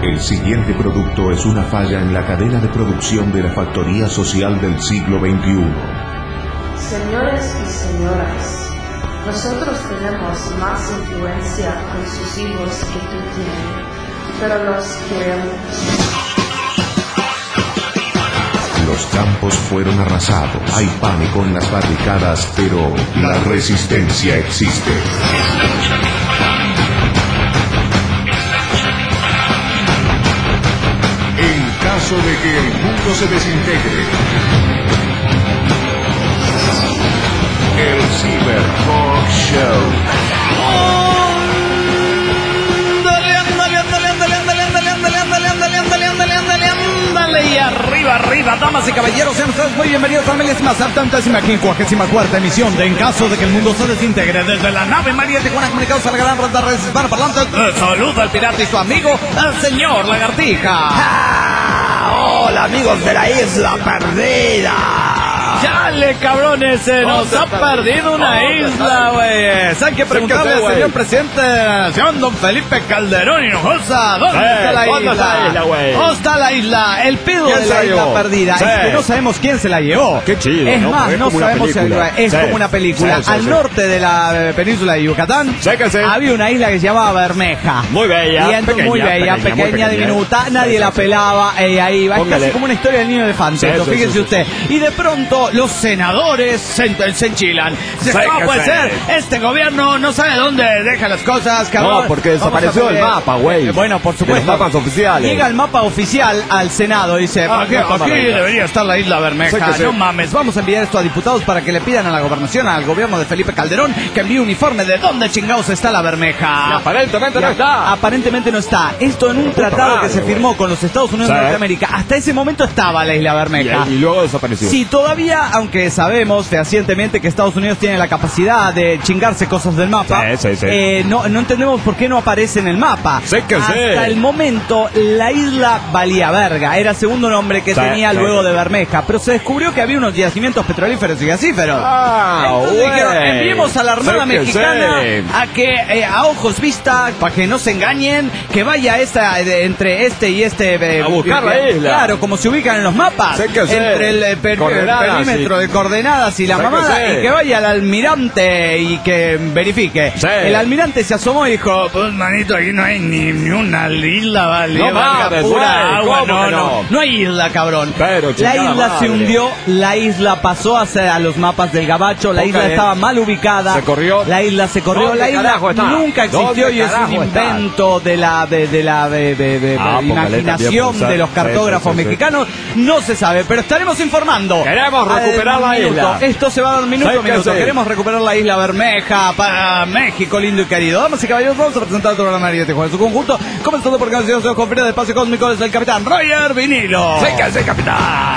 El siguiente producto es una falla en la cadena de producción de la factoría social del siglo XXI. Señores y señoras, nosotros tenemos más influencia con sus hijos que tú tienes, pero los queremos. Los campos fueron arrasados, hay pánico en las barricadas, pero la resistencia existe. En caso de que el mundo se desintegre, el Cyber Talk Show. Y arriba, damas y caballeros, sean ustedes muy bienvenidos a la 54ª emisión de En caso de que el mundo se desintegre, desde la nave María Tijuana, comunicados a la gran red de redes hispanoparlantes. Saluda al pirata y su amigo, el señor Lagartija. Hola amigos de la isla perdida. ¡Chale, cabrones! Se nos ha perdido una isla, güey. ¿Saben qué preguntarle al señor presidente de la nación, don Felipe Calderón Hinojosa? ¿Dónde está la isla? ¿Dónde está la isla, güey? ¿Dónde está la isla? El pedo de la isla perdida es que no sabemos quién se la llevó. Qué chido, es ¿no? más, no sabemos si es como una película. Al norte de la península de Yucatán había una isla que se llamaba Bermeja. Muy bella. Pequeña, diminuta. Nadie la pelaba. Ahí va. Es casi como una historia del niño elefante. Fíjese usted. Y de pronto los senadores se enchilan. ¿Cómo puede ser? Este gobierno no sabe dónde deja las cosas, cabrón. No, porque desapareció el mapa, güey. Bueno, por supuesto. Los mapas oficiales. Llega el mapa oficial al Senado y dice, aquí debería estar la isla Bermeja. No mames, vamos a enviar esto a diputados para que le pidan a la gobernación, al gobierno de Felipe Calderón, que envíe un informe de dónde chingados está la Bermeja. Y aparentemente no está. Aparentemente no está. Esto en un tratado que se firmó con los Estados Unidos de Norteamérica. Hasta ese momento estaba la isla Bermeja. Y luego desapareció. Sí, todavía, aunque sabemos fehacientemente que Estados Unidos tiene la capacidad de chingarse cosas del mapa, no entendemos por qué no aparece en el mapa. Hasta el momento, la isla valía verga. Era el segundo nombre que tenía luego de Bermeja. Pero se descubrió que había unos yacimientos petrolíferos y gasíferos. Entonces dijeron, enviemos a la Armada Mexicana a que, a ojos vista, para que no se engañen, que vaya entre este y este... a buscar la isla. Claro, como se ubican en los mapas. Entre el perímetro de coordenadas y la mamada, y que vaya al almirante y que verifique. El almirante se asomó y dijo, pues manito, aquí no hay ni una isla, vale. No mames, pura agua, no hay isla, cabrón. Pero, la isla se hundió, la isla pasó a los mapas del gabacho, la isla estaba mal ubicada. Se corrió. La isla se corrió, la isla nunca existió y es un invento de la imaginación de los cartógrafos mexicanos. No se sabe, pero estaremos informando. Queremos recuperar la isla. Esto se va a dar minuto a minuto. Queremos recuperar la isla Bermeja para México lindo y querido. Damas y caballeros, vamos a presentar toda la María Tijuana en su conjunto. Comenzando por canciones de conferencia de espacio cósmico desde el capitán Roger Vinilo. ¡Sí, capitán!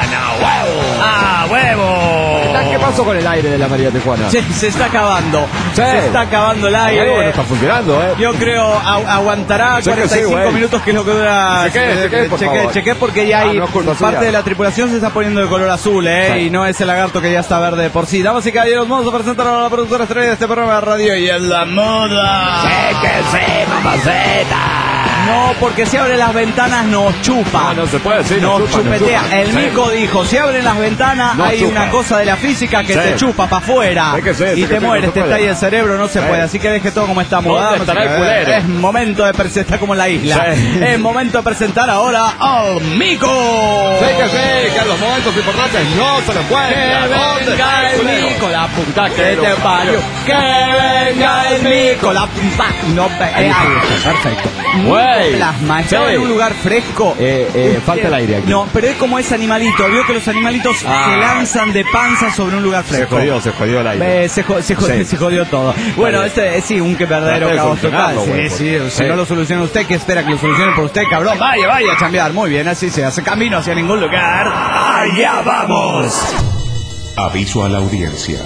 ¡A huevo! ¿Qué pasó con el aire de la María Tijuana? Se está acabando. Se está acabando el aire. Bueno, está funcionando, Yo creo aguantará 45 minutos, que es lo que dura. Chequé porque ya hay parte de la tripulación se está poniendo de color azul, y no es el lagarto que ya está verde por sí. Damas y caballeros, vamos a presentar a la productora estrella de este programa de radio y es la moda. ¡Sí, mamaceta! No, porque si abre las ventanas nos chupa. No se puede decir. Nos chupetea. El Mico dijo, si abren las ventanas hay una cosa de la física que te chupa para afuera. Y te mueres, te estalla el cerebro, no se puede. Así que deje todo como está mudado. Es momento de presentar como en la isla. Es momento de presentar ahora al Mico. Que en los momentos importantes no se le puede. Que venga el Mico, la puta que te parió. Que venga el Mico, la puta. No, perfecto. Plasma, estaba en un lugar fresco. Falta el aire aquí. No, pero es como ese animalito. Vio que los animalitos se lanzan de panza sobre un lugar fresco. Se jodió el aire. Se jodió todo. Bueno, sí, un verdadero caos total. Sí, si no lo soluciona usted, ¿qué espera que lo solucione por usted, cabrón? Vaya a chambear. Muy bien, así se hace camino hacia ningún lugar. ¡Allá vamos! Aviso a la audiencia.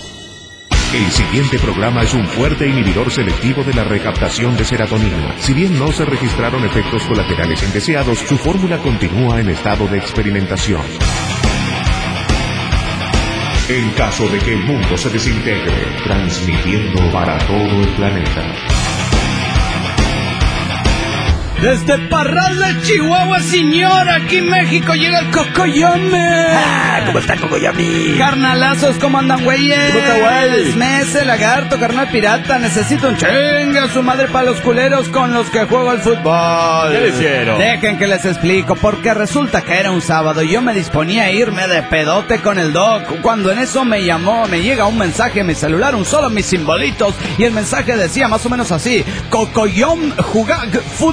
El siguiente programa es un fuerte inhibidor selectivo de la recaptación de serotonina. Si bien no se registraron efectos colaterales indeseados, su fórmula continúa en estado de experimentación. En caso de que el mundo se desintegre, transmitiendo para todo el planeta. Desde Parral de Chihuahua, señor, aquí en México llega el Cocoyome. ¿Cómo está Cocoyome? Carnalazos, ¿cómo andan, güeyes? ¿Cómo está, güey? Mese, lagarto, carnal pirata, necesito un chingue a su madre para los culeros con los que juego al fútbol. ¿Qué le hicieron? Dejen que les explico, porque resulta que era un sábado y yo me disponía a irme de pedote con el doc, cuando en eso me llega un mensaje en mi celular, un solo mis simbolitos, y el mensaje decía más o menos así: Cocoyom jugar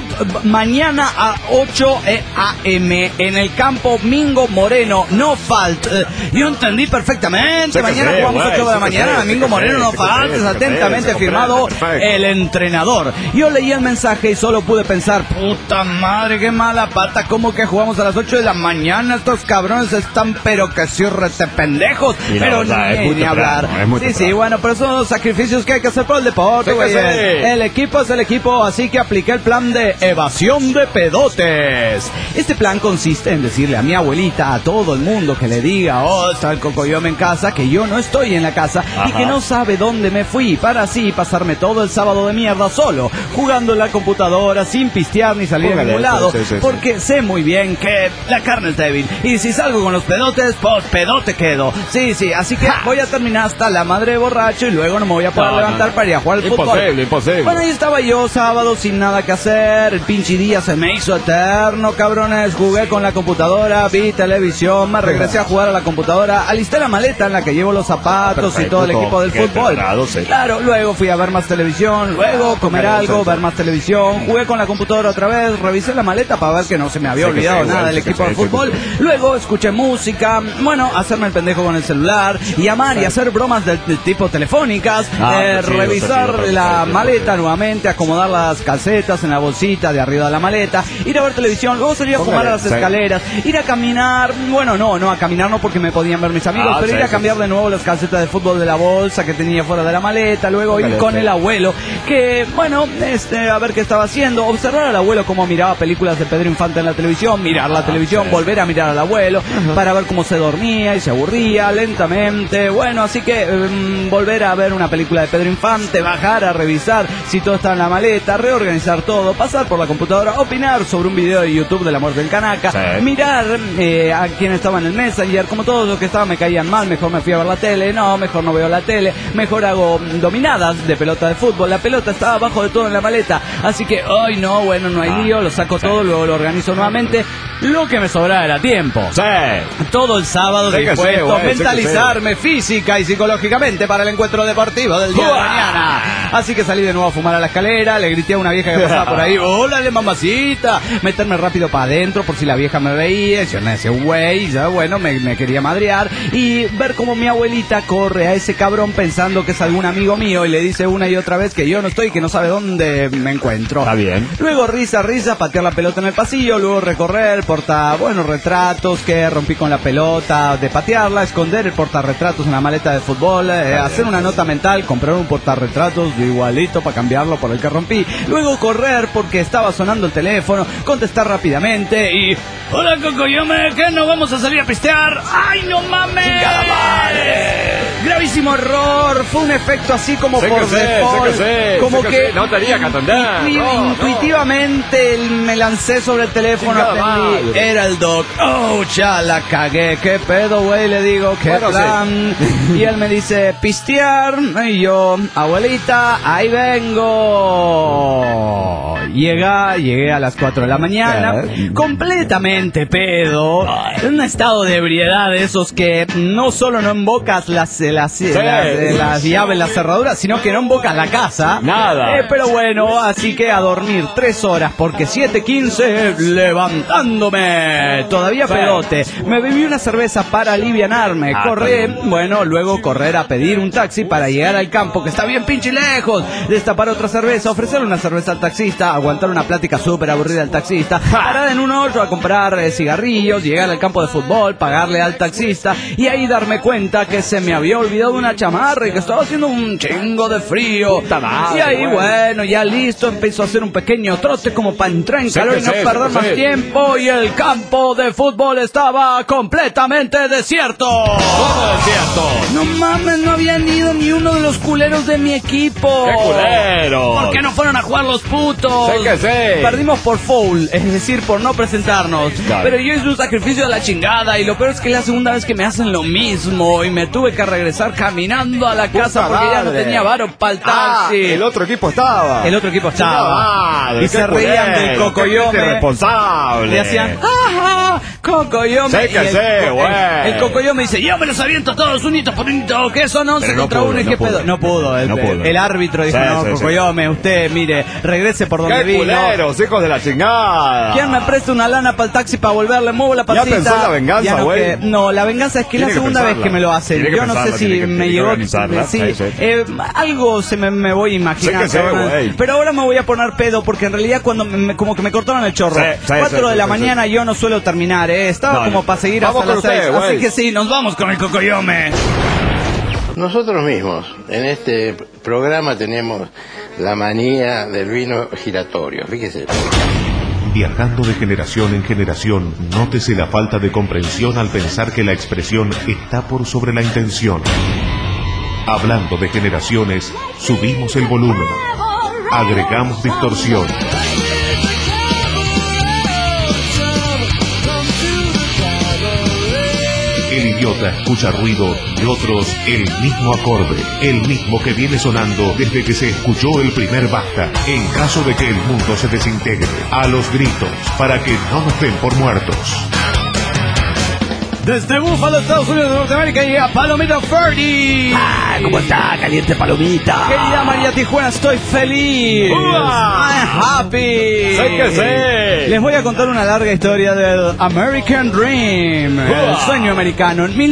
mañana a 8 a.m. en el campo Mingo Moreno, no falta. Yo entendí perfectamente. Mañana jugamos a 8 de la mañana, Mingo Moreno, no faltes. Atentamente firmado el entrenador. Yo leí el mensaje y solo pude pensar: puta madre, qué mala pata, como que jugamos a las 8 de la mañana. Estos cabrones están pero que sí rete pendejos. Pero ni hablar. Sí, bueno, pero son los sacrificios que hay que hacer por el deporte, güey. El equipo es el equipo, así que apliqué el plan de evasión de pedotes. Este plan consiste en decirle a mi abuelita, a todo el mundo que le diga: oh, está el Cocoyome en casa, que yo no estoy en la casa. Ajá. Y que no sabe dónde me fui, para así pasarme todo el sábado de mierda solo, jugando en la computadora, sin pistear ni salir de ningún lado, porque sé muy bien que la carne es débil, y si salgo con los pedotes, pues pedote quedo. Sí, así que voy a terminar hasta la madre borracho y luego no me voy a poder levantar para ir a jugar al fútbol. Imposible. Bueno, ahí estaba yo sábado sin nada que hacer, el pinche día se me hizo eterno, cabrones. Jugué con la computadora, vi televisión, me regresé a jugar a la computadora, alisté la maleta en la que llevo los zapatos y todo el equipo del fútbol. Claro, luego fui a ver más televisión, luego comer algo, ver más televisión, jugué con la computadora otra vez, revisé la maleta para ver que no se me había olvidado nada del equipo del fútbol. Luego escuché música, bueno, hacerme el pendejo con el celular, llamar y hacer bromas del tipo telefónicas, revisar la maleta nuevamente, acomodar las calcetas en la bolsita de arriba de la maleta, ir a ver televisión, luego salir a fumar a las escaleras, ir a caminar, bueno, no a caminar no porque me podían ver mis amigos, pero ir a cambiar de nuevo las calcetas de fútbol de la bolsa que tenía fuera de la maleta, luego ir con el abuelo, que bueno, a ver qué estaba haciendo, observar al abuelo cómo miraba películas de Pedro Infante en la televisión, mirar la televisión, volver a mirar al abuelo, para ver cómo se dormía y se aburría lentamente, bueno, así que volver a ver una película de Pedro Infante, bajar a revisar si todo está en la maleta, reorganizar todo, pasar por la computadora, opinar sobre un video de YouTube de la muerte del Canaca, mirar a quien estaba en el Messenger, como todos los que estaban me caían mal, mejor me fui a ver la tele, no, mejor no veo la tele, mejor hago dominadas de pelota de fútbol, la pelota estaba abajo de todo en la maleta, así que hoy no, bueno, no hay lío, lo saco todo, luego lo organizo nuevamente, lo que me sobraba era tiempo. Todo el sábado dispuesto a mentalizarme física y psicológicamente para el encuentro deportivo del día de mañana. Así que salí de nuevo a fumar a la escalera, le grité a una vieja que pasaba por ahí: ¡órale, mamacita! Meterme rápido para adentro por si la vieja me veía, yo no decía un güey, ya bueno, me quería madrear, y ver cómo mi abuelita corre a ese cabrón pensando que es algún amigo mío y le dice una y otra vez que yo no estoy, que no sabe dónde me encuentro. Está bien. Luego risa, patear la pelota en el pasillo, luego recorrer, retratos que rompí con la pelota, de patearla, esconder el portarretratos en la maleta de fútbol, hacer una nota mental, comprar un portarretratos igualito para cambiarlo por el que rompí, luego correr porque estaba sonando el teléfono, contestar rápidamente y: hola Cocoyome, ¿qué? ¿No vamos a salir a pistear? ¡Ay, no mames! ¡Chingada madre! Gravísimo error, fue un efecto así como por default, como que no tenía que atender. Intuitivamente me lancé sobre el teléfono, atendí, era el doc. Oh, ya la cagué, qué pedo, güey, le digo, qué plan. Y él me dice: pistear, y yo: abuelita, ahí vengo. Llegué a las 4 de la mañana, completamente pedo, en un estado de ebriedad de esos que no solo no embocas las llaves, las cerraduras, sino que no embocas la casa. Nada. Pero bueno, así que a dormir 3 horas, porque 7:15 levantándome, todavía pedote. Me bebí una cerveza para alivianarme, luego correr a pedir un taxi para llegar al campo, que está bien pinche lejos, destapar otra cerveza, ofrecerle una cerveza al taxista, aguantar una plática súper aburrida al taxista, parar en un otro a comprar cigarrillos, llegar al campo de fútbol, pagarle al taxista y ahí darme cuenta que se me había olvidado una chamarra y que estaba haciendo un chingo de frío. Y ahí, bueno, ya listo, empezó a hacer un pequeño trote como para entrar en calor y no perder más tiempo. Y el campo de fútbol estaba completamente desierto. ¿Cómo desierto? No mames, no habían ido ni uno de los culeros de mi equipo. ¡Qué culeros! ¿Por qué no fueron a jugar los putos? Sé que sé. Perdimos por foul, es decir, por no presentarnos. Claro. Pero yo hice un sacrificio de la chingada y lo peor es que es la segunda vez que me hacen lo mismo y me tuve que regresar caminando a la casa porque ya no tenía varo para el taxi. El otro equipo estaba. El otro equipo estaba. Y se reían del Cocoyome. Responsable. Le hacían, ¡ajá! Cocoyome. Sé que sé, güey. El Cocoyome dice, yo me los aviento todos unitos por unito, que son 11 contra 1 y qué pedo. No pudo. El árbitro dijo, no, Cocoyome, usted, mire, regrese por donde vino. ¡Qué culeros, hijos de la chingada! ¿Quién me presta una lana para el taxi para volverle? Muevo la patita. ¿Ya pensó en la venganza, güey? No, la venganza es que es la segunda vez que me lo hacen. Yo no sé si me llegó... Sí, algo se me voy a imaginar. Pero ahora me voy a poner pedo porque en realidad cuando como que me cortaron el chorro. 4 de la mañana yo no suelo terminar, Estaba como para seguir hasta las 6. Así que sí, nos vamos con el Cocoyome. Nosotros mismos en este programa tenemos la manía del vino giratorio, fíjese. Viajando de generación en generación, nótese la falta de comprensión al pensar que la expresión está por sobre la intención. Hablando de generaciones, subimos el volumen, agregamos distorsión. El idiota escucha ruido y otros el mismo acorde, el mismo que viene sonando desde que se escuchó el primer basta, en caso de que el mundo se desintegre, a los gritos, para que no nos den por muertos. Desde Búfalo, Estados Unidos de Norteamérica, llega Palomita Ferdi. ¿Cómo está, caliente Palomita? Querida María Tijuana, estoy feliz. I'm happy. Sé que sé. Les voy a contar una larga historia del American Dream, el sueño americano. En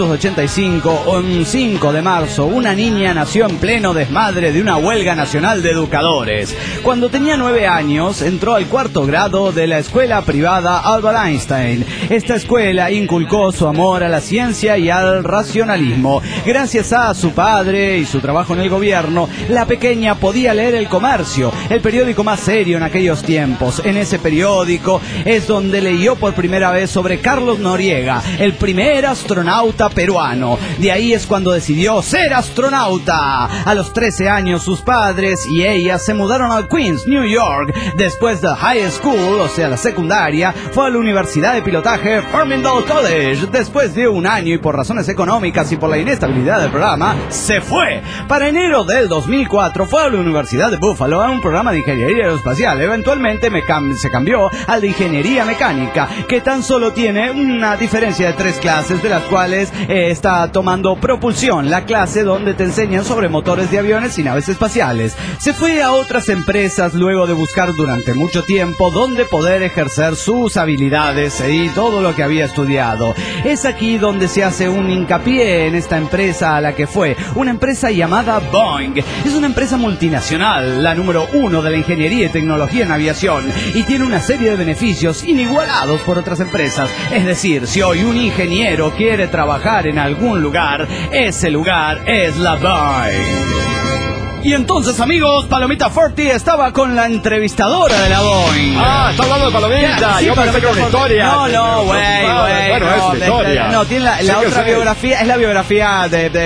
1985, un 5 de marzo, una niña nació en pleno desmadre de una huelga nacional de educadores. Cuando tenía 9 años, entró al 4º grado de la escuela privada Albert Einstein. Esta escuela inculcó su amor a la ciencia y al racionalismo. Gracias a su padre y su trabajo en el gobierno, la pequeña podía leer El Comercio, el periódico más serio en aquellos tiempos. En ese periódico es donde leyó por primera vez sobre Carlos Noriega, el primer astronauta peruano. De ahí es cuando decidió ser astronauta. A los 13 años sus padres y ella se mudaron a Queens, New York. Después de high school, o sea la secundaria, fue a la Universidad de Pilotaje Farmingdale College. Después de un año y por razones económicas y por la inestabilidad del programa, se fue. Para enero del 2004 fue a la Universidad de Buffalo a un programa de ingeniería aeroespacial. Eventualmente se cambió al de ingeniería mecánica, que tan solo tiene una diferencia de 3 clases, de las cuales está tomando propulsión, la clase donde te enseñan sobre motores de aviones y naves espaciales. Se fue a otras empresas luego de buscar durante mucho tiempo donde poder ejercer sus habilidades y todo lo que había estudiado. Es aquí donde se hace un hincapié en esta empresa a la que fue, una empresa llamada Boeing. Es una empresa multinacional, la número 1 de la ingeniería y tecnología en aviación, y tiene una serie de beneficios inigualados por otras empresas. Es decir, si hoy un ingeniero quiere trabajar en algún lugar, ese lugar es la Boeing. Y entonces, amigos, Palomita Ferdi estaba con la entrevistadora de la Boeing. Está hablando de Palomita. Sí, yo pensé que era una historia. No, güey. Bueno, es una historia. No, tiene la otra biografía, es la biografía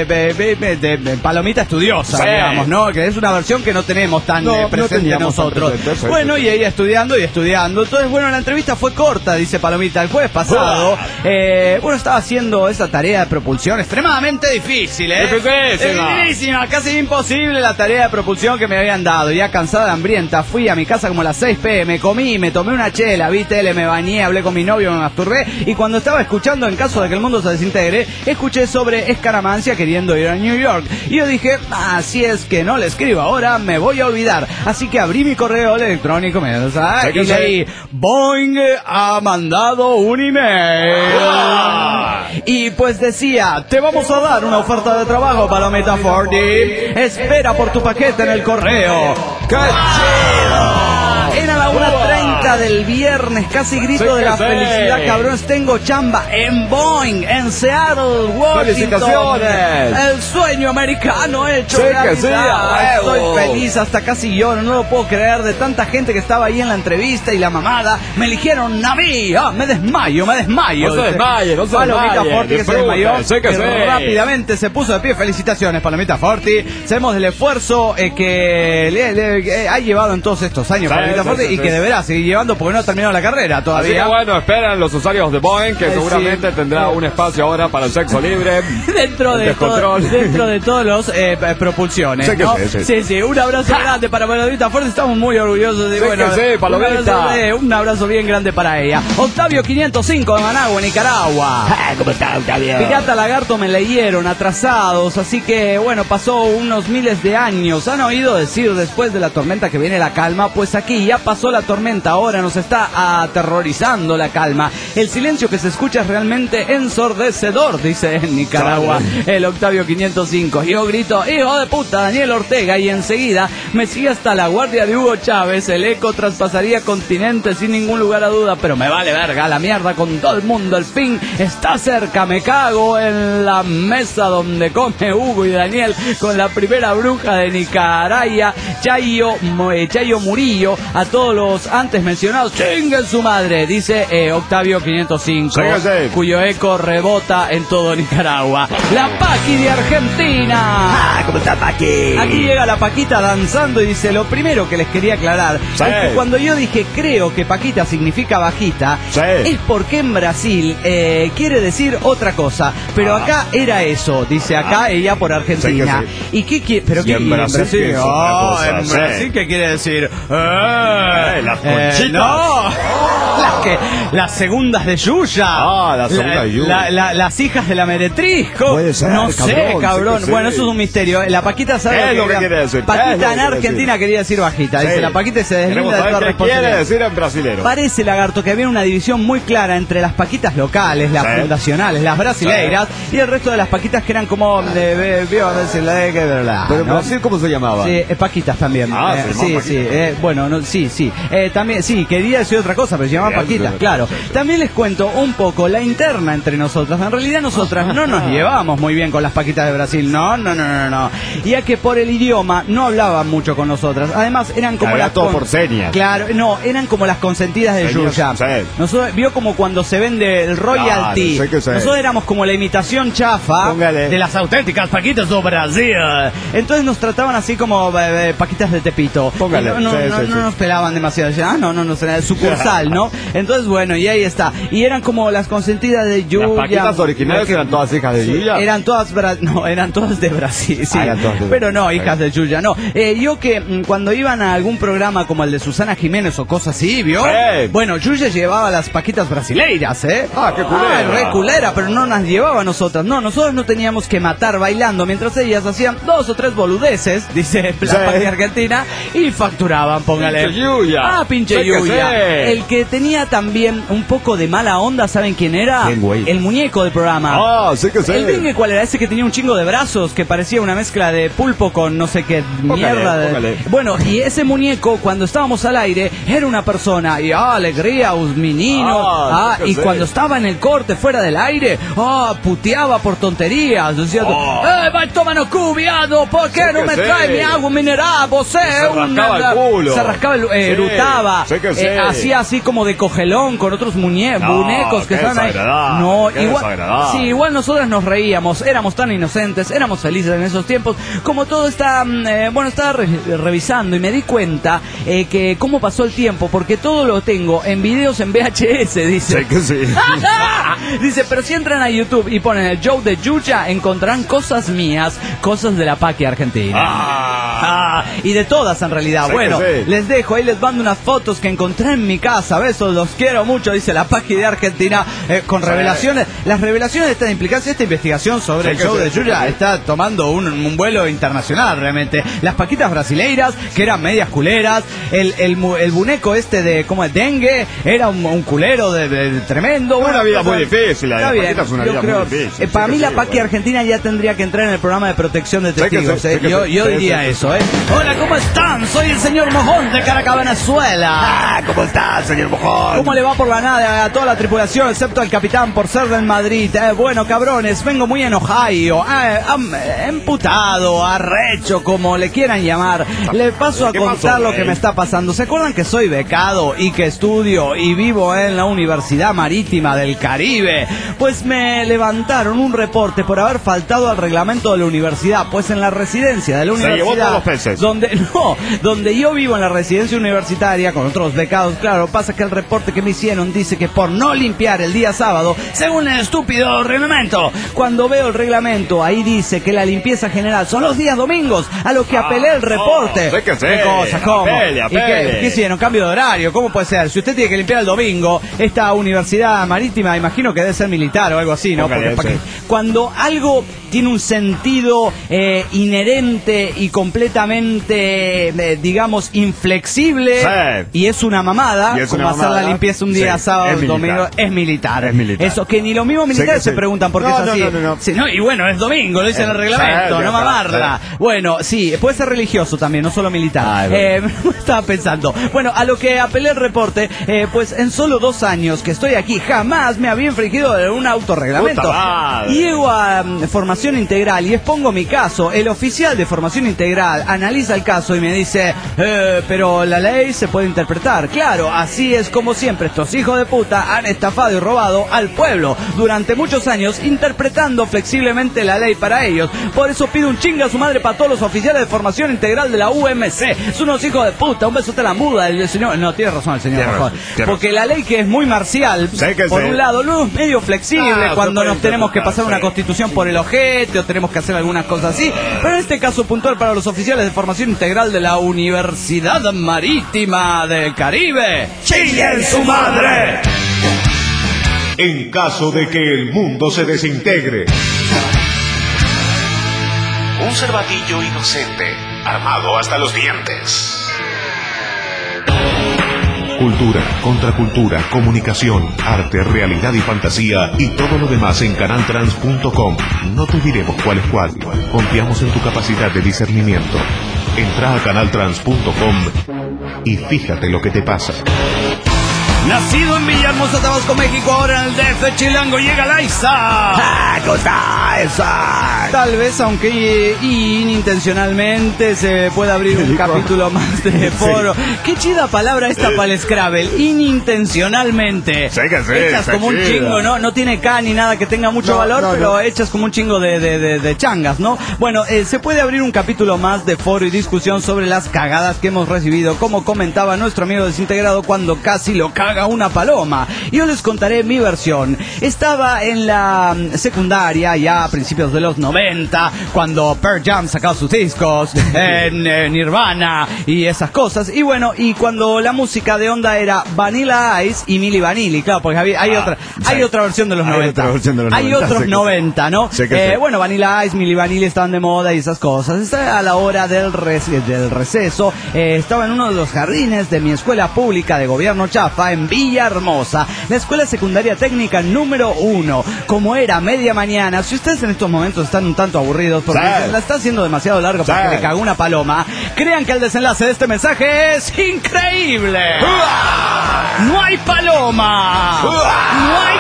de Palomita estudiosa, digamos, ¿no? Que es una versión que no tenemos tan presente nosotros. Bueno, y ella estudiando. Entonces, bueno, la entrevista fue corta, dice Palomita. El jueves pasado, estaba haciendo esa tarea de propulsión extremadamente difícil, dificilísima, casi imposible la tarea de propulsión que me habían dado. Ya cansada, hambrienta, fui a mi casa como a las 6 p.m, comí, me tomé una chela, vi tele, me bañé, hablé con mi novio, me masturbé, y cuando estaba escuchando En caso de que el mundo se desintegre, escuché sobre Escaramancia queriendo ir a New York, y yo dije, si es que no le escribo ahora, me voy a olvidar. Así que abrí mi correo electrónico, y leí, Boeing ha mandado un email. Y pues decía, te vamos a dar una oferta de trabajo, Palomita Ferdi. Espera por tu paquete en el correo. ¡Qué chido! Era la 1:30 día del viernes, casi grito de la felicidad, cabrones. Tengo chamba en Boeing, en Seattle, Washington. ¡Felicitaciones! El sueño americano hecho realidad. Estoy feliz, hasta casi lloro, no lo puedo creer, de tanta gente que estaba ahí en la entrevista y la mamada. Me eligieron a mí. Me desmayo. No se desmaye. Palomita Forti, que se desmayó. Rápidamente se puso de pie. Felicitaciones, Palomita Forti. Sabemos del esfuerzo que le ha llevado en todos estos años, Palomita Forti, y que deberá seguir llevando porque no ha terminado la carrera todavía. Así que bueno, esperan los usuarios de Boeing, que seguramente tendrá un espacio ahora para el sexo libre. dentro de todos los propulsiones, ¿no? Sí. Un abrazo grande para Palomita Forti. Estamos muy orgullosos de un abrazo bien grande para ella. Octavio 505 de Managua, Nicaragua. ¿Cómo está, Octavio? Pirata Lagarto me leyeron, atrasados, así que bueno, pasó unos miles de años. ¿Han oído decir después de la tormenta que viene la calma? Pues aquí ya pasó la tormenta, ahora nos está aterrorizando la calma. El silencio que se escucha es realmente ensordecedor, dice en Nicaragua el Octavio 505. Yo grito, hijo de puta, Daniel Ortega, y enseguida me sigue hasta la guardia de Hugo Chávez. El eco traspasaría continentes sin ningún lugar a duda, pero me vale verga la mierda con todo el mundo. El fin está cerca, me cago en la mesa donde come Hugo y Daniel con la primera bruja de Nicaragua, Chayo Murillo. A todos los antes mencionados, chinguen su madre, dice Octavio 505, cuyo eco rebota en todo Nicaragua. La Paqui de Argentina. ¿Cómo está, Paqui? Aquí llega la Paquita danzando y dice, lo primero que les quería aclarar es que cuando yo dije creo que Paquita significa bajita, es porque en Brasil quiere decir otra cosa, pero acá era eso, dice acá ella por Argentina. ¿Y qué quiere? ¿Pero qué en Brasil? En Brasil ¿qué quiere decir? Las conchitas. No. Las segundas de Yuya. Las segundas de Yuya. Las hijas de la meretriz. Puede ser, no sé, cabrón. Sí. Bueno, eso es un misterio. La Paquita sabe lo que quiere decir. Paquita en Argentina quería decir bajita. Dice la Paquita y se deslinda de toda responsabilidad. ¿Qué quiere decir en brasilero? Parece, Lagarto, que había una división muy clara entre las Paquitas locales, las fundacionales, las brasileiras, y el resto de las Paquitas que eran como Pero en Brasil, ¿cómo se llamaba? Sí, Paquitas también. También, quería decir otra cosa, pero se llamaban Paquitas, claro. También les cuento un poco la interna entre nosotras. En realidad nosotras no nos llevábamos muy bien con las Paquitas de Brasil. No. Ya que por el idioma no hablaban mucho con nosotras. Además eran como todo por señas. Claro, no, eran como las consentidas de Yuya. Nosotros vio como cuando se vende el royalty. Nosotros éramos como la imitación chafa de las auténticas Paquitas de Brasil. Entonces nos trataban así como Paquitas de Tepito. No nos pelaban demasiado. Decían, no, sucursal, ¿no? Entonces, bueno, y ahí está. Y eran como las consentidas de Yuya. ¿Las Paquitas originales eran todas hijas de Yuya? Eran todas de Brasil, sí. Pero no, hijas de Yuya, no. Yo que cuando iban a algún programa como el de Susana Jiménez o cosas así, ¿vio? Bueno, Yuya llevaba las Paquitas brasileiras, qué culera. Re culera, pero no las llevaba a nosotras. No, nosotros no teníamos que matar bailando mientras ellas hacían 2 o 3 boludeces, dice la Paqui Argentina, y facturaban, póngale. Pinche Yuya. Pinche Yuya. El que tenía también un poco de mala onda, ¿saben quién era? ¿Quién, güey? El muñeco del programa. Sí que sé. ¿El dengue cuál era? Ese que tenía un chingo de brazos, que parecía una mezcla de pulpo con no sé qué mierda. Bueno, y ese muñeco, cuando estábamos al aire, era una persona, y alegría, un menino, y cuando estaba en el corte, fuera del aire, puteaba por tonterías, decía, vai tomar no cu, viado, ¿por qué no me trae mi agua mineral? Se rascaba el culo. Se rascaba, erutaba, hacía así como de cogelón con otros muñecos que estaban ahí. Igual nosotros nos reíamos, éramos tan inocentes, éramos felices en esos tiempos. Como todo está, estaba revisando y me di cuenta que cómo pasó el tiempo, porque todo lo tengo en videos en VHS, dice. Dice, pero si entran a YouTube y ponen el show de Yuya, encontrarán cosas mías, cosas de la Paqui Argentina. Y de todas en realidad. Les dejo, ahí les mando unas fotos que encontré en mi casa. Besos los quiero mucho, dice la Paqui de Argentina, con revelaciones. Las revelaciones de esta implicancia, esta investigación sobre el show de Yuya está tomando un vuelo internacional realmente. Las paquitas brasileiras, que eran medias culeras, el buneco este de, ¿cómo es? Dengue, era un culero de tremendo. Una vida muy difícil, la de paquitas es una vida muy difícil. Para mí la Paqui argentina ya tendría que entrar en el programa de protección de testigos. Yo diría eso, Hola, ¿cómo están? Soy el señor Mojón de Caracas, Venezuela. ¿Cómo estás, señor Mojón? ¿Cómo le va por la nada a toda la tripulación, excepto al capitán por ser del Madrid? Bueno, cabrones, vengo muy enojado, emputado, arrecho, como le quieran llamar. Le paso a contar lo que me está pasando. ¿Se acuerdan que soy becado y que estudio y vivo en la Universidad Marítima del Caribe? Pues me levantaron un reporte por haber faltado al reglamento de la universidad. Pues en la residencia de la universidad, se llevó todos los peces. Donde yo vivo en la residencia universitaria con otros becados, claro, pasa que el reporte que me hicieron dice que por no limpiar el día sábado, según el estúpido reglamento, cuando veo el reglamento, ahí dice que la limpieza general son los días domingos, a lo que apelé el reporte. ¿Qué cosa? ¿Cómo? Apele. ¿Y qué hicieron? ¿Cambio de horario? ¿Cómo puede ser? Si usted tiene que limpiar el domingo, esta universidad marítima, imagino que debe ser militar o algo así, ¿no? Porque cuando algo tiene un sentido inherente y completamente, digamos, inflexible, y es una mamada, como hacer la limpieza un día sábado, domingo, es militar. Eso, que ni los mismos militares se preguntan por qué es así. No. Sí, y bueno, es domingo, lo dice en el reglamento, no mamarla. Bueno, sí, puede ser religioso también, no solo militar. Estaba pensando. Bueno, a lo que apelé el reporte, pues en solo 2 años que estoy aquí, jamás me había infringido un autorreglamento. Llego a formación integral y expongo mi caso. El oficial de formación integral analiza el caso y me dice, pero la ley se puede interpretar. Claro, así es como siempre estos hijos de puta han estafado y robado al pueblo durante muchos años, interpretando flexiblemente la ley para ellos. Por eso pido un chinga a su madre para todos los oficiales de formación integral de la UMC. Son unos hijos de puta, un besote a la muda el señor. No, tiene razón el señor, mejor. Porque la ley, que es muy marcial, por un lado, no es medio flexible cuando nos tenemos que pasar una constitución por el ojete o tenemos que hacer algunas cosas así, pero en este caso puntual para los oficiales de formación integral de la Universidad Marítima del Caribe. ¡Chinguen su madre! En caso de que el mundo se desintegre, un cervatillo inocente, armado hasta los dientes. Cultura, contracultura, comunicación, arte, realidad y fantasía y todo lo demás en canaltrans.com. No te diremos cuál es cuál. Confiamos en tu capacidad de discernimiento. Entra a canaltrans.com y fíjate lo que te pasa. Nacido en Villahermosa, Tabasco, México, ahora en el DF chilango, llega Laisa. Tal vez, aunque inintencionalmente, se pueda abrir un capítulo más de foro. Qué chida palabra esta para el Scrabble, inintencionalmente. Hechas como un chingo, ¿no? No tiene K ni nada que tenga mucho valor, pero hechas como un chingo de changas, ¿no? Bueno, se puede abrir un capítulo más de foro y discusión sobre las cagadas que hemos recibido, como comentaba nuestro amigo desintegrado cuando casi lo caga una paloma. Yo les contaré mi versión. Estaba en la secundaria ya a principios de los 90, cuando Pearl Jam sacaba sus discos, en Nirvana y esas cosas, y bueno, y cuando la música de onda era Vanilla Ice y Milli Vanilli, claro, porque hay otra versión de los 90. Hay otros 90, ¿no? Bueno, Vanilla Ice, Milli Vanilli estaban de moda y esas cosas. A la hora del receso, estaba en uno de los jardines de mi escuela pública de gobierno chafa en Villahermosa, la escuela secundaria técnica número 1. Como era media mañana, si ustedes en estos momentos están un tanto aburridos porque la está haciendo demasiado larga porque le cagó una paloma, crean que el desenlace de este mensaje es increíble. No hay paloma, no hay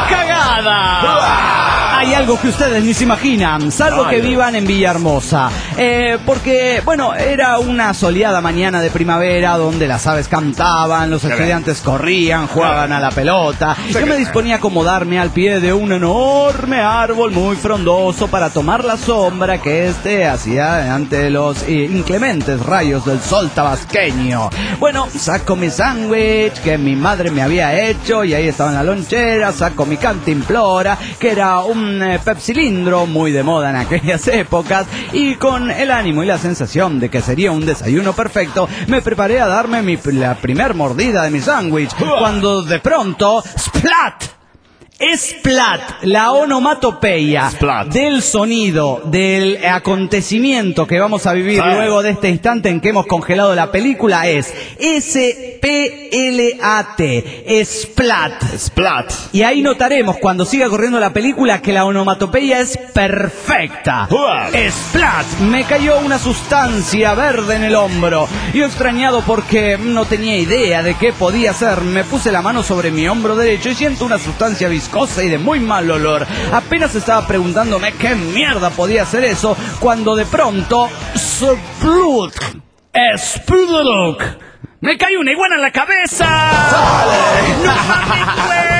cagada. Hay algo que ustedes ni se imaginan, salvo que vivan en Villahermosa. Porque, bueno, era una soleada mañana de primavera donde las aves cantaban, los estudiantes corrían, jugaban a la pelota. Yo me disponía a acomodarme al pie de un enorme árbol muy frondoso para tomar la sombra que hacía ante los inclementes rayos del sol tabasqueño. Bueno, saco mi sándwich que mi madre madre me había hecho, y ahí estaba en la lonchera, saco mi Cantimplora, que era un pepsilindro muy de moda en aquellas épocas, y con el ánimo y la sensación de que sería un desayuno perfecto, me preparé a darme la primer mordida de mi sándwich, cuando de pronto, ¡splat! Splat, la onomatopeya del sonido, del acontecimiento que vamos a vivir luego de este instante en que hemos congelado la película es S-P-L-A-T, Splat. Y ahí notaremos cuando siga corriendo la película que la onomatopeya es perfecta. Splat, me cayó una sustancia verde en el hombro. Yo extrañado porque no tenía idea de qué podía ser, me puse la mano sobre mi hombro derecho y siento una sustancia viscosa y de muy mal olor. Apenas estaba preguntándome qué mierda podía ser eso, cuando de pronto ¡Spluk! ¡Me cae una iguana en la cabeza! ¡No mames, güey!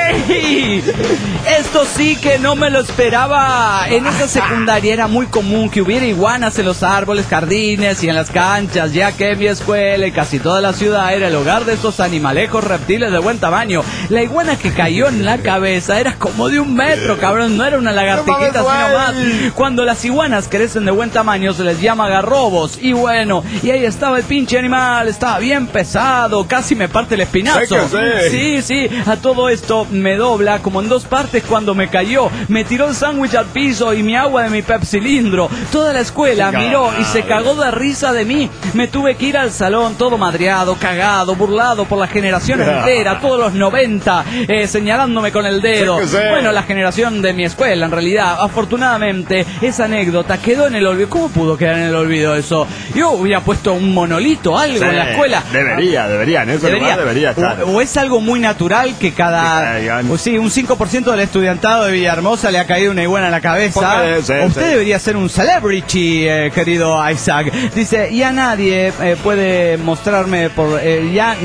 Esto sí que no me lo esperaba. En esa secundaria era muy común que hubiera iguanas en los árboles, jardines y en las canchas, ya que mi escuela y casi toda la ciudad era el hogar de estos animalejos reptiles de buen tamaño. La iguana que cayó en la cabeza era como de 1 metro, cabrón, no era una lagartijita sino más. Cuando las iguanas crecen de buen tamaño se les llama garrobos. Y bueno, y ahí estaba el pinche animal, estaba bien pesado, casi me parte el espinazo. Sí, a todo esto me dobla como en 2 partes cuando me cayó. Me tiró el sándwich al piso y mi agua de mi pepsilindro. Toda la escuela miró y se cagó de risa de mí. Me tuve que ir al salón todo madreado, cagado, burlado por la generación entera, todos los 90, señalándome con el dedo. Bueno, la generación de mi escuela, en realidad. Afortunadamente, esa anécdota quedó en el olvido. ¿Cómo pudo quedar en el olvido eso? Yo hubiera puesto un monolito, algo en la escuela. Debería, en ese lugar debería estar. O es algo muy natural que un 5% del estudiantado de Villahermosa le ha caído una iguana en la cabeza. Usted debería ser un celebrity, querido Isaac. Dice, ya nadie puede mostrarme ya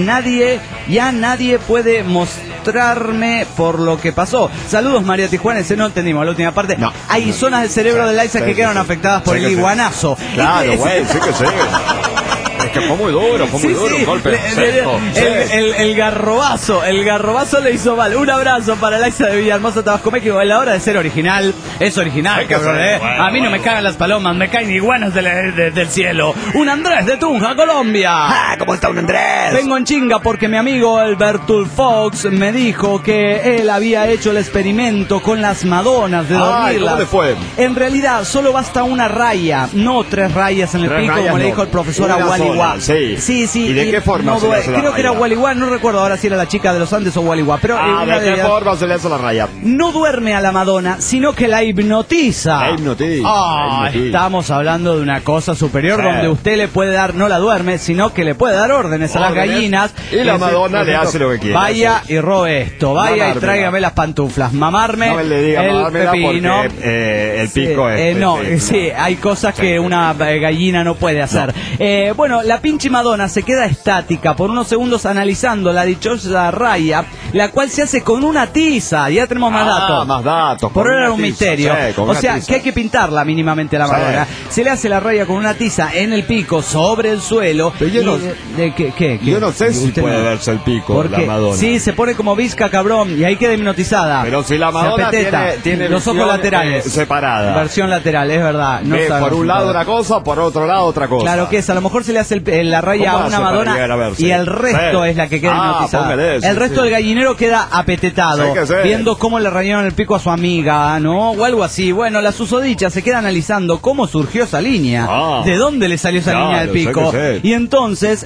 nadie puede mostrarme por lo que pasó. Saludos, María Tijuana. Ese no entendimos la última parte. No. Hay zonas del cerebro del Isaac que quedaron afectadas por el iguanazo. Claro, güey, sí que sí. Es que fue muy duro, un golpe seco. El garrobazo le hizo mal. Un abrazo para el Isaac de Villahermosa, Tabasco, México. A la hora de ser original, es original, cabrón, bueno, a mí no me cagan las palomas, me caen iguanas del cielo. Un Andrés de Tunja, Colombia. ¿Cómo está un Andrés? Vengo en chinga porque mi amigo Alberto Fox me dijo que él había hecho el experimento con las Madonas de dormirlas. ¿Cómo le fue? En realidad, solo basta una raya, no 3 rayas en el pico, como le dijo el profesor a Wally. Sí. ¿Y de qué forma se le hace la raya? Creo que era Waliguá, no recuerdo ahora si era la chica de los Andes o Waliguá, pero ¿de qué forma se le hace la raya? No duerme a la Madonna, sino que la hipnotiza. Estamos hablando de una cosa superior donde usted le puede dar, no la duerme, sino que le puede dar órdenes a las gallinas. Y la Madonna le hace lo que quiere. Vaya y robe esto, vaya y tráigame las pantuflas, mamarme no le diga el pepino. El pico es. Hay cosas que una gallina no puede hacer. Bueno, la pinche Madonna se queda estática por unos segundos analizando la dichosa raya, la cual se hace con una tiza. Ya tenemos más datos. Más datos. Por ahora era un misterio. O sea, que hay que pintarla mínimamente la Madonna. Se le hace la raya con una tiza en el pico, sobre el suelo. Pero yo no sé si puede verse el pico la Madonna. Sí, se pone como visca, cabrón, y ahí queda hipnotizada. Pero si la Madonna tiene los ojos laterales. Separada. Versión lateral, es verdad. No por un lado una cosa, por otro lado otra cosa. Claro que es, a lo mejor se le hace la raya a una Madonna y el resto es la que queda hipnotizada. El resto del gallinero queda apetetado, viendo cómo le rayaron el pico a su amiga, ¿no? O algo así. Bueno, la susodicha se queda analizando cómo surgió esa línea, de dónde le salió esa línea del pico. Y entonces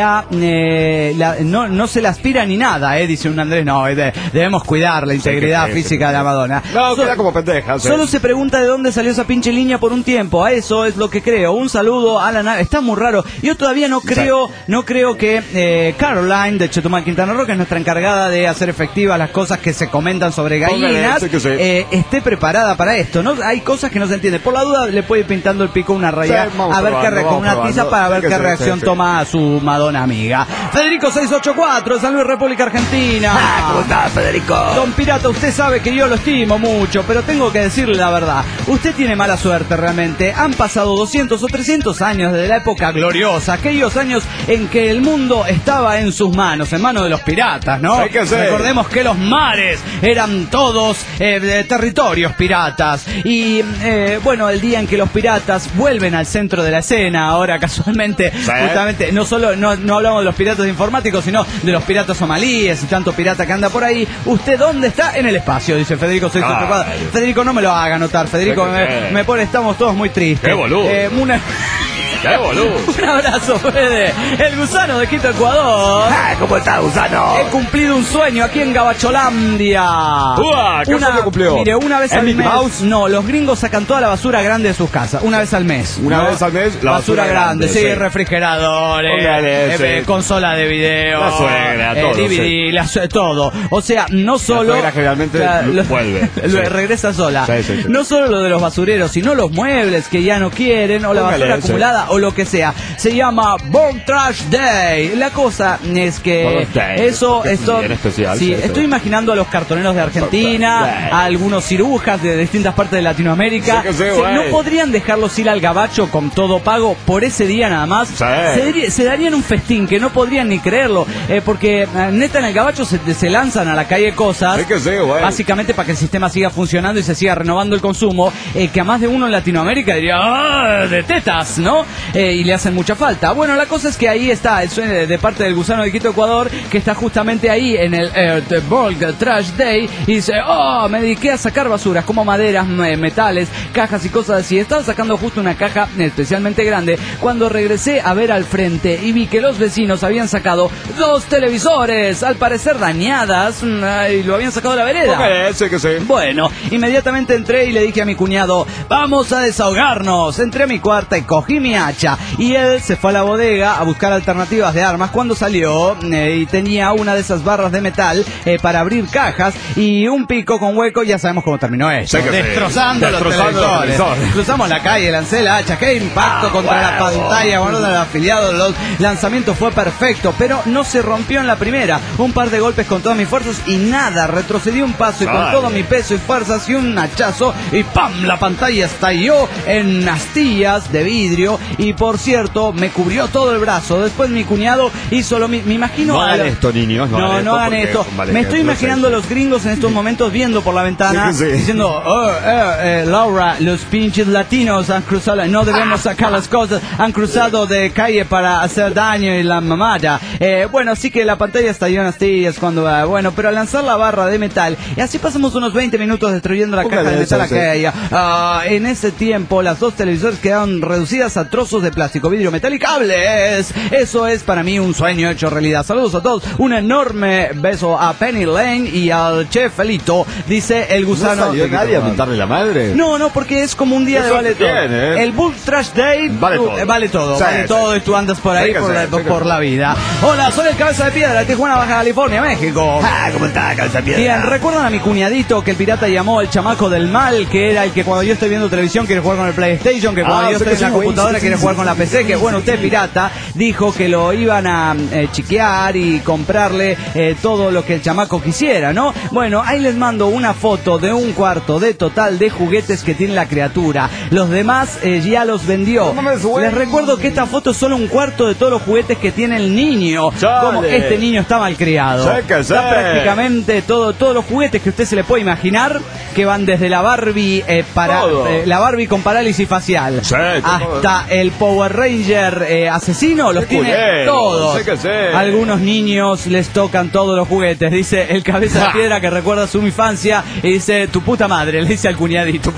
no se le aspira ni nada, dice un Andrés. No, debemos cuidar la integridad física de la Madonna. No, queda como pendeja. Solo se pregunta de dónde salió esa pinche línea por un tiempo. A eso es lo que creo. Un saludo a la nave. Está muy raro. Yo todavía no creo que Caroline de Chetumal, Quintana Roo, que es nuestra encargada de hacer efectivas las cosas que se comentan sobre gallinas, esté preparada para esto, ¿no? Hay cosas que no se entienden. Por la duda le puede ir pintando el pico una raya, con una tiza para ver qué reacción toma a su Madonna amiga. Federico 684, San Luis, República Argentina. ¿Cómo está, Federico? Don Pirata, usted sabe que yo lo estimo mucho, pero tengo que decirle la verdad. Usted tiene mala suerte realmente. Han pasado 200 o 300 años desde la época gloriosa años en que el mundo estaba en sus manos, en manos de los piratas, ¿no? Recordemos que los mares eran todos territorios piratas. Y bueno, el día en que los piratas vuelven al centro de la escena, ahora casualmente, justamente, no hablamos de los piratas informáticos, sino de los piratas somalíes y tanto pirata que anda por ahí. ¿Usted dónde está? En el espacio, dice Federico 684. Federico, no me lo haga notar, Federico, me pone, estamos todos muy tristes. ¡Qué boludo! ¡Qué boludo! Un abrazo, Fede. El gusano de Quito, Ecuador. ¿Cómo está, gusano? He cumplido un sueño aquí en Gabacholandia. ¿Qué sueño cumplió? Mire, una vez al mes. House? No, los gringos sacan toda la basura grande de sus casas. Una vez al mes. Una vez al mes, la basura grande. Sí, refrigeradores, consola de video. La suegra, todo. DVD, todo. O sea, no solo. La suegra generalmente vuelve. Regresa sola. Sí. No solo lo de los basureros, sino los muebles que ya no quieren, o la basura acumulada, o lo que sea. Se llama Bone Trash Day. La cosa es que esto bien especial, sí, estoy imaginando a los cartoneros de Argentina, a algunos cirujas de distintas partes de Latinoamérica. ¿No podrían dejarlos ir al gabacho con todo pago por ese día nada más? Se darían un festín que no podrían ni creerlo, porque neta en el gabacho se lanzan a la calle cosas, básicamente para que el sistema siga funcionando y se siga renovando el consumo, que a más de uno en Latinoamérica diría, de tetas, ¿no? Y le hacen mucha falta. Bueno, la cosa es que ahí está el sueño de parte del gusano de Quito, Ecuador, que está justamente ahí en el World Trash Day, y dice, me dediqué a sacar basuras como maderas, metales, cajas y cosas así. Estaba sacando justo una caja especialmente grande cuando regresé a ver al frente y vi que los vecinos habían sacado 2 televisores, al parecer dañadas, y lo habían sacado de la vereda. Bueno, inmediatamente entré y le dije a mi cuñado, vamos a desahogarnos. Entré a mi cuarto y cogí mi hacha, y él se fue a la bodega a buscar alternativas de armas. Cuando salió y tenía una de esas barras de metal para abrir cajas y un pico con hueco. Ya sabemos cómo terminó eso, destrozando los televisores. Cruzamos la calle, lancé la hacha, qué impacto contra la pantalla, bueno, del afiliado. Los lanzamientos fue perfecto, pero no se rompió en la primera. Un par de golpes con todas mis fuerzas y nada, retrocedí un paso y con todo mi peso y fuerzas y un hachazo y ¡pam! La pantalla estalló en astillas de vidrio y, por cierto, me cubrió todo el brazo. Después mi cuñado hizo lo mismo. Me imagino... No hagan esto, niños. No hagan esto. Me estoy imaginando a los gringos en estos momentos viendo por la ventana, diciendo, Laura, los pinches latinos han cruzado, no debemos sacar las cosas, han cruzado de calle para hacer daño y la mamada. Bueno, así que la pantalla estalló en astillas cuando... bueno, pero al lanzar la barra de metal, y así pasamos unos 20 minutos destruyendo la caja de metal aquella. En ese tiempo, las 2 televisores quedaron reducidas a trozos de plástico, vidrio, metal y cables. Eso es para mí un sueño hecho realidad. Saludos a todos, un enorme beso a Penny Lane y al chef Felito, dice el gusano. ¿No salió nadie a mentarle la madre? No, porque es como un día de vale todo. El Bull Trash Day vale todo. Vale todo y tú andas por ahí por la vida. Hola, soy el Cabeza de Piedra de Tijuana, Baja California, México. ¿Cómo está, Cabeza de Piedra? Bien, ¿recuerdan a mi cuñadito que el pirata llamó el chamaco del mal? Que era el que cuando yo estoy viendo televisión quiere jugar con el PlayStation, que cuando yo estoy en la computadora quiere jugar con la PC, que bueno, usted pirata dijo que lo iban a chiquear y comprarle todo lo que el chamaco quisiera, ¿no? Bueno, ahí les mando una foto de un cuarto de total de juguetes que tiene la criatura. Los demás ya los vendió. Les recuerdo que esta foto es solo un cuarto de todos los juguetes que tiene el niño. Como este niño está malcriado. Está prácticamente todos los juguetes que usted se le puede imaginar, que van desde la Barbie la Barbie con parálisis facial hasta el Power Ranger asesino, los tiene todos. Algunos niños les tocan todos los juguetes, dice el Cabeza de Piedra, que recuerda su infancia, y dice, tu puta madre, le dice al cuñadito.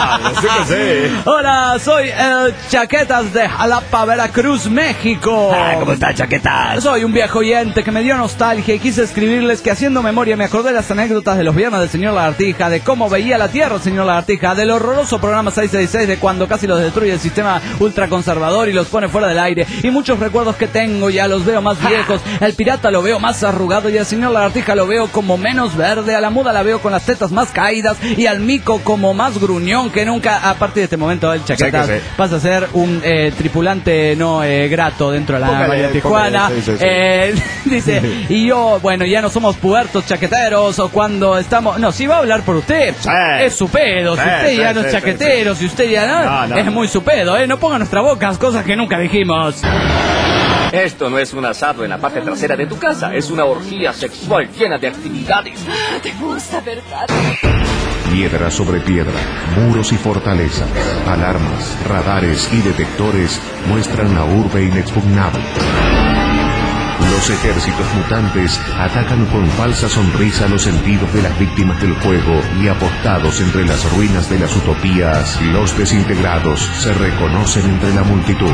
Hola, soy el Chaquetas de Jalapa, Veracruz, México. ¿Cómo está, Chaquetas? Soy un viejo oyente que me dio nostalgia y quise escribirles que, haciendo memoria, me acordé de las anécdotas de los viernes del señor Lagartija, de cómo veía la tierra el señor Lagartija, del horroroso programa 666, de cuando casi los destruye el sistema ultraconservador y los pone fuera del aire, y muchos recuerdos que tengo, ya los veo más viejos. El pirata lo veo más arrugado y al señor Lagartija lo veo como menos verde, a la muda la veo con las tetas más caídas y al mico como más gruñón que nunca. A partir de este momento el Chaquetas pasa a ser un tripulante no grato dentro de la Bahía de Tijuana. Dice, y yo, bueno, ya no somos puertos chaqueteros, o cuando estamos... No, si va a hablar por usted, es su pedo. Si usted ya no es chaquetero, si usted ya no, es muy su pedo, no ponga nuestra trabocas, cosas que nunca dijimos. Esto no es un asado en la parte trasera de tu casa, es una orgía sexual llena de actividades. Te gusta, ¿verdad? Piedra sobre piedra, muros y fortalezas, alarmas, radares y detectores muestran la urbe inexpugnable. Los ejércitos mutantes atacan con falsa sonrisa los sentidos de las víctimas del juego y apostados entre las ruinas de las utopías, los desintegrados se reconocen entre la multitud.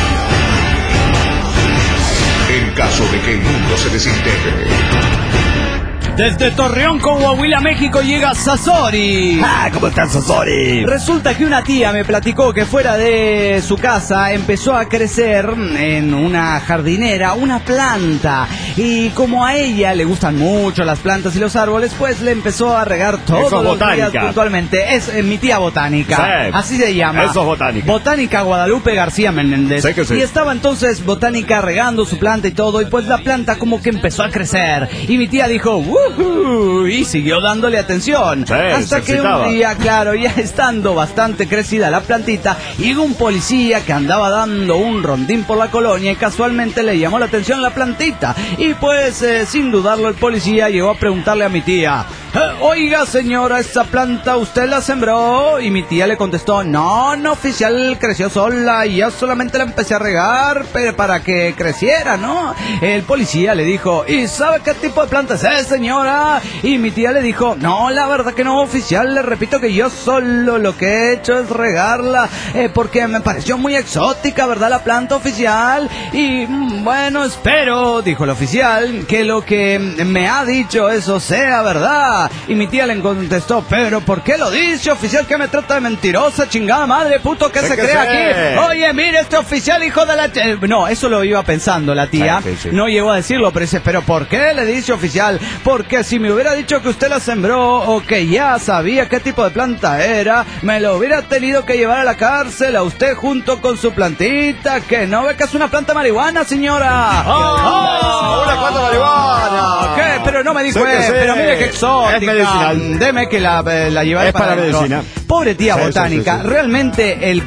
En caso de que el mundo se desintegre. Desde Torreón, Coahuila, México, llega Sasori. ¿Cómo estás, Sasori? Resulta que una tía me platicó que fuera de su casa empezó a crecer en una jardinera una planta. Y como a ella le gustan mucho las plantas y los árboles, pues le empezó a regar todos los días puntualmente. Es mi tía botánica. Sí, así se llama. Eso es botánica. Botánica Guadalupe García Menéndez. Sí que sí. Y estaba entonces botánica regando su planta y todo. Y pues la planta como que empezó a crecer. Y mi tía dijo, y siguió dándole atención. Sí, hasta que un día, claro, ya estando bastante crecida la plantita, llegó un policía que andaba dando un rondín por la colonia y casualmente le llamó la atención la plantita. Y pues, sin dudarlo, el policía llegó a preguntarle a mi tía, oiga señora, ¿esa planta usted la sembró? Y mi tía le contestó, no, oficial, creció sola y yo solamente la empecé a regar para que creciera, ¿no? El policía le dijo, ¿y sabe qué tipo de planta es, señora? Y mi tía le dijo, no, la verdad que no, oficial, le repito que yo solo lo que he hecho es regarla, porque me pareció muy exótica, ¿verdad, la planta, oficial? Y bueno, espero, dijo el oficial, que lo que me ha dicho eso sea verdad. Y mi tía le contestó, pero ¿por qué lo dice, oficial? ¿Que me trata de mentirosa, chingada madre, puto, que se cree aquí? Oye, mire, este oficial, hijo de la... No, eso lo iba pensando la tía, sí. No llegó a decirlo, pero dice, pero ¿por qué le dice, oficial? Porque si me hubiera dicho que usted la sembró o que ya sabía qué tipo de planta era, me lo hubiera tenido que llevar a la cárcel a usted junto con su plantita, que no ve que es una planta marihuana, señora. Una planta marihuana. ¿Qué? Pero no me dijo pero mire qué exótica. Es medicinal. Deme que la llevaré para medicina. Pobre tía botánica, sí. Realmente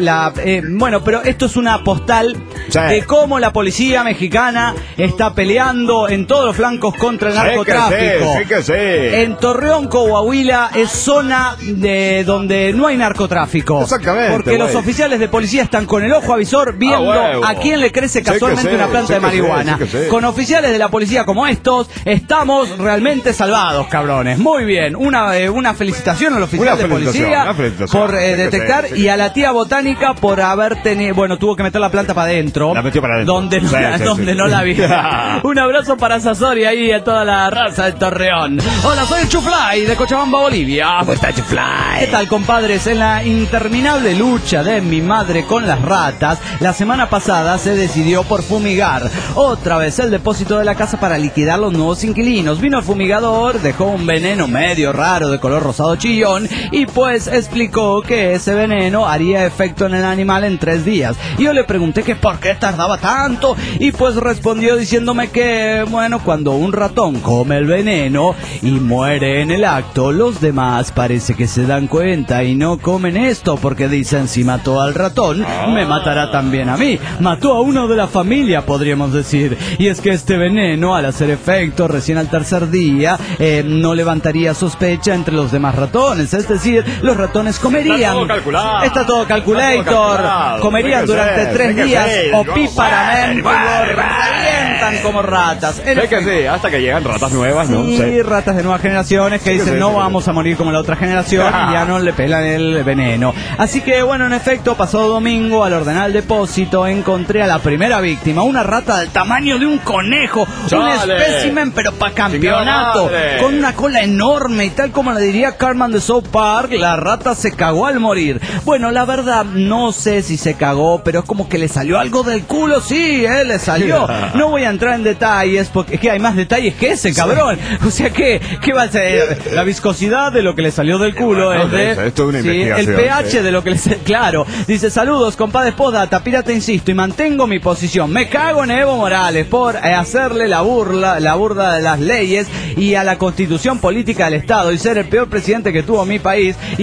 bueno, pero esto es una postal de cómo la policía mexicana está peleando en todos los flancos contra el narcotráfico. Sí que sí. En Torreón, Coahuila, es zona de donde no hay narcotráfico. Exactamente. Porque los oficiales de policía están con el ojo avisor viendo a quién le crece casualmente una planta de marihuana. Con oficiales de la policía como estos, estamos realmente salvados, cabrones. Muy bien. Una felicitación al oficial de policía por detectar y a la tía botánica por haber tenido... Bueno, tuvo que meter la planta para adentro. La metió para adentro. Donde no la vi. Un abrazo para Sasori ahí y a toda la raza de Torreón. Hola, soy el Chufly de Cochabamba, Bolivia. ¿Cómo está, Chufly? ¿Qué tal, compadres? En la interminable lucha de mi madre con las ratas, la semana pasada se decidió por fumigar otra vez el depósito de la casa para liquidar los nuevos inquilinos. Vino el fumigador, dejó un veneno medio raro de color rosado chillón y pues explicó que ese veneno haría efecto en el animal en 3 días. Y yo le pregunté que por qué tardaba tanto y pues respondió diciéndome que, bueno, cuando un ratón come el veneno y muere en el acto, los demás parece que se dan cuenta y no comen esto porque dicen, si mató al ratón, me matará también a mí. Mató a uno de la familia, podríamos decir. Y es que este veneno, al hacer efecto recién al 3er día, no levantaría sospecha entre los demás ratones. Es decir, los ratones comerían. Está todo calculator. Comerían durante 3 días opíparamente. Revientan como ratas. Es que sí, hasta que llegan ratas nuevas, ¿no? Sí, ratas de nuevas generaciones que dicen no vamos a morir como la otra generación y ya no le pelan el veneno. Así que bueno, en efecto, pasado domingo al ordenar el depósito encontré a la primera víctima, una rata del tamaño de un conejo, un espécimen pero para campeonato, con una cola enorme y tal como le diría Cartman de South Park, la rata se cagó al morir. Bueno, la verdad no sé si se cagó, pero es como que le salió algo del culo, sí, le salió. No voy a entrar en detalles porque es que hay más detalles que ese, cabrón. O sea, ¿qué va a ser? La viscosidad de lo que le salió del culo es de... Esto es una investigación. El pH de lo que le... Claro. Dice, saludos, compadre postdata, pirata, insisto, y mantengo mi posición. Me cago en Evo Morales por hacerle la burda de las leyes y a la constitución política del Estado y ser el peor presidente que tuvo mi país y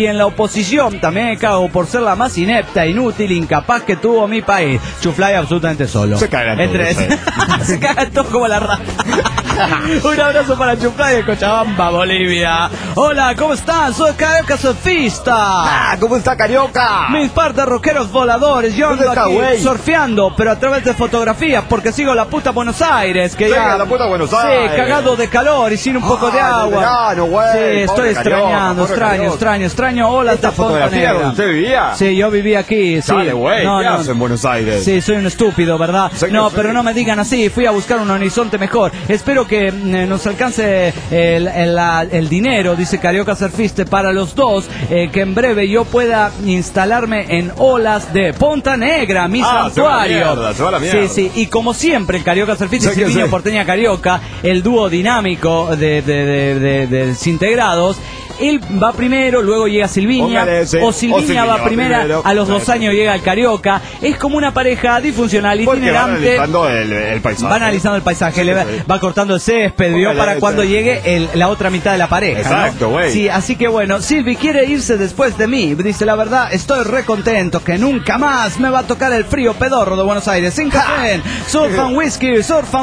Y en la oposición también me cago por ser la más inepta, inútil, incapaz que tuvo mi país. Chuflay absolutamente solo. Se cagan todos. Se cagan todos como la rata. Un abrazo para Chuflay de Cochabamba, Bolivia. Hola, ¿cómo están? Soy Carioca Surfista. ¿Cómo está Carioca? Mis partes rockeros voladores. Yo ando aquí surfeando, pero a través de fotografías, porque sigo la puta Buenos Aires. Que ya, la puta Buenos Aires. Sí, cagado de calor y sin un poco de agua. Verano, sí, estoy extrañando, extraño. Hola, ¿esta fotografía donde usted vivía? Sí, yo viví aquí. Sí. Dale, güey, ¿qué hace en Buenos Aires? Sí, soy un estúpido, ¿verdad? No, pero no me digan así. Fui a buscar un horizonte mejor. Espero que nos alcance el dinero, dice Carioca Surfista, para los dos, que en breve yo pueda instalarme en Olas de Punta Negra, mi santuario. Se va la mierda. Sí, y como siempre, Carioca Surfista y Silviño Porteña Carioca, el dúo dinámico de desintegrados. Él va primero, luego llega Silviña, o Silviña va primera, a los 2 años llega el Carioca. Es como una pareja disfuncional, itinerante. Van analizando el paisaje. Va analizando el paisaje, va cortando el césped, ¿vio? Para cuando llegue la otra mitad de la pareja. Exacto, güey. ¿no? Sí, así que bueno, Silvi quiere irse después de mí. Dice, la verdad, estoy re contento que nunca más me va a tocar el frío pedorro de Buenos Aires. Sin café, surfan whisky,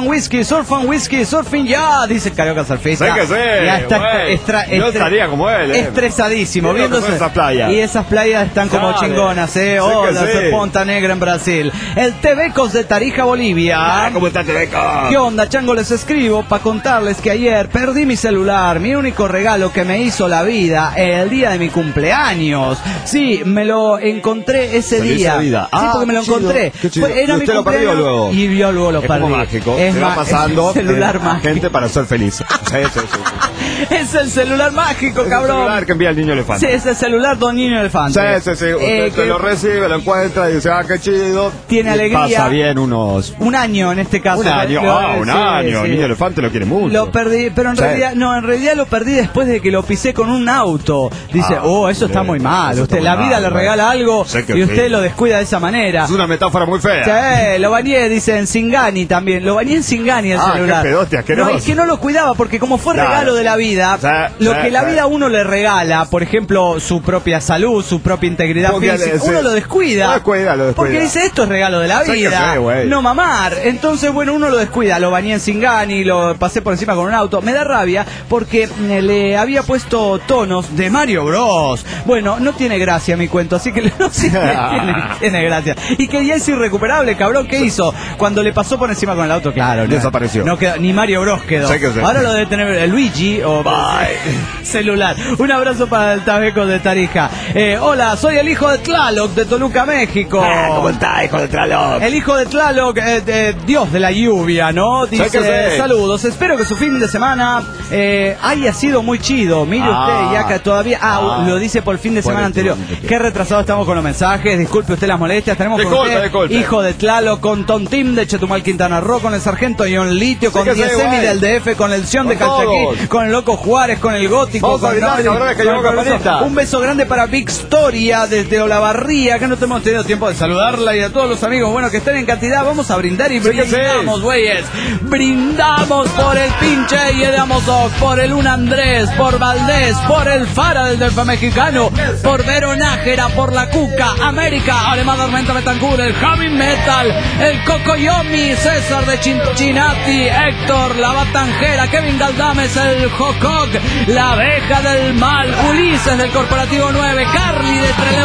surfing ya, dice Carioca Surfista. Sé que sí, ya está yo estaría como él, estresadísimo, viéndose esas playas. Y esas playas están como chingonas, Hola, Punta Negra en Brasil. El Tebecos de Tarija, Bolivia. ¿Cómo está Tebecos? ¿Qué onda, chango? Les escribo para contarles que ayer perdí mi celular, mi único regalo que me hizo la vida el día de mi cumpleaños. Sí, me lo encontré ese día. Sí, porque me lo encontré. Era mi cumpleaños luego. Y yo luego lo perdí. Como mágico. Se va pasando el celular mágico. Gente para ser feliz. Es el celular mágico, cabrón. El celular que envía el niño elefante. Sí, es el celular don niño elefante. Sí. Usted se lo recibe, lo encuentra y dice, qué chido. Tiene alegría. Pasa bien un año en este caso. Un año. El niño elefante lo quiere mucho. Lo perdí, pero en realidad lo perdí después de que lo pisé con un auto. Dice, eso está muy mal. Usted, la vida le regala algo y usted lo descuida de esa manera. Es una metáfora muy fea. Sí, lo bañé, dice, en Singani también. Lo bañé en Singani el celular. Qué pedote asqueroso. No, es que no lo cuidaba porque como fue regalo de la vida, lo que la vida a uno le regala, por ejemplo, su propia salud, su propia integridad física, uno lo descuida. Lo descuida. Porque dice, esto es regalo de la vida, no mamar. Entonces, bueno, uno lo descuida. Lo bañé en Singani, lo pasé por encima con un auto. Me da rabia porque le había puesto tonos de Mario Bros. Bueno, no tiene gracia mi cuento, así que no tiene gracia. Y que ya es irrecuperable, cabrón. ¿Qué hizo? Cuando le pasó por encima con el auto, claro. Desapareció. No quedó, ni Mario Bros quedó. Ahora lo debe tener Luigi o celular. Un abrazo para el Tabeco de Tarija. Hola, soy el hijo de Tlaloc de Toluca, México. ¿Cómo está, hijo de Tlaloc? El hijo de Tlaloc, Dios de la lluvia, ¿no? Dice, saludos, espero que su fin de semana haya sido muy chido. Mire usted, ya que todavía... lo dice por el fin de semana anterior. Qué retrasado estamos con los mensajes. Disculpe usted las molestias. Tenemos con usted, hijo de Tlaloc, con Tontim de Chetumal, Quintana Roo, con el sargento Ion Litio, con Diezemi del DF, con el Sion de Calchaquí, con el Loco Juárez, con el Gótico, un beso grande para Victoria desde Olavarría, que no tenemos tenido tiempo de saludarla, y a todos los amigos buenos que estén en cantidad. Vamos a brindar y brindamos, güeyes. Brindamos por el pinche Yedamozoc, por el Un Andrés, por Valdés, por el Fara del DF mexicano, por Veronájera, por la Cuca, América, Alemán Armenta Betancur, el Javi Metal, el Cocoyomi, César de Cincinnati, Héctor, la Batanjera, Kevin Galdames, el Jocog, la Abeja del Mal, Ulises del Corporativo 9, Carly de Treleu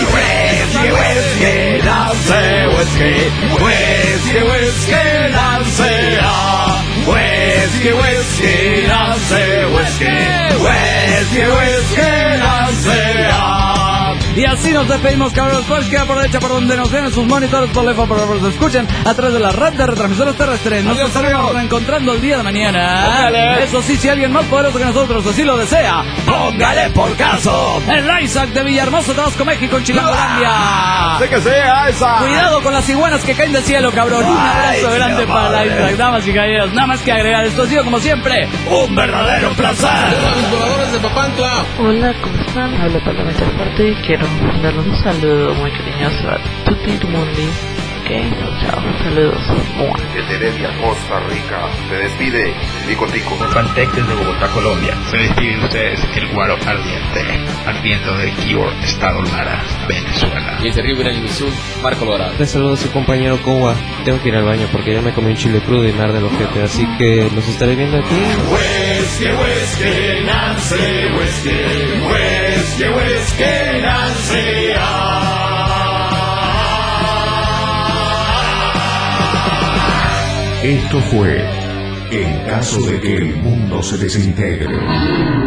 Noticias. Y así nos despedimos, cabros. Pues queda por derecha por donde nos ven en sus monitores, por teléfono, por donde nos escuchen a través de la red de retransmisores terrestres. Nos estaremos reencontrando el día de mañana. Póngale. Eso sí, si alguien más poderoso que nosotros así lo desea, póngale por caso. El Isaac de Villahermosa, Tabasco, México, en Chilangolandia. ¡Sí que sea esa! Cuidado con las iguanas que caen del cielo, cabrón. Un abrazo grande para el Isaac, damas y caballeros. Nada más que agregar, esto ha sido como siempre un verdadero placer. Los voladores de Papantla. Hola, ¿cómo están? Hablo para la mesa fuerte y quiero darles un saludo muy cariñoso a Tutti Mundi Ok, chao, saludos. Desde Heredia, Costa Rica, se despide Tico Tico. Pantec desde Bogotá, Colombia. Se despide de ustedes el Guaro Ardiente, ardiendo de Kibor, Estado Lara, Venezuela. Y desde Río Grande do Sul, Marco Logrado. Les saludo a su compañero Kowa. Tengo que ir al baño porque ya me comí un chile crudo y me arde el ojete, así que los estaré viendo aquí. Whiskey, Nancy, whiskey, Nancy. Esto fue En caso de que el mundo se desintegre.